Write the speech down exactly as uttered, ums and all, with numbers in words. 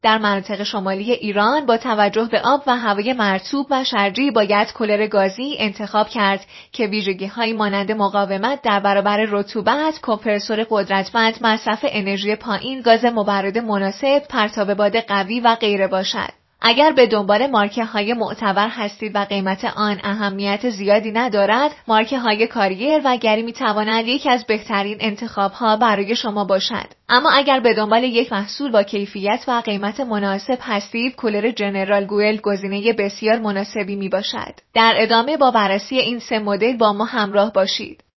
در مناطق شمالی ایران با توجه به آب و هوای مرطوب و شرجی باید کولر گازی انتخاب کرد که ویژگی‌هایی مانند مقاومت در برابر رطوبت، کمپرسور قدرتمند، مصرف انرژی پایین، گاز مبرد مناسب، پرتاب باد قوی و غیره باشد. اگر به دنبال مارکه‌های معتبر هستید و قیمت آن اهمیت زیادی ندارد، مارکه‌های کاریر و گری می‌توانند یکی از بهترین انتخاب‌ها برای شما باشد. اما اگر به دنبال یک محصول با کیفیت و قیمت مناسب هستید، کولر جنرال گوئل گزینه بسیار مناسبی میباشد. در ادامه با بررسی این سه مدل با ما همراه باشید.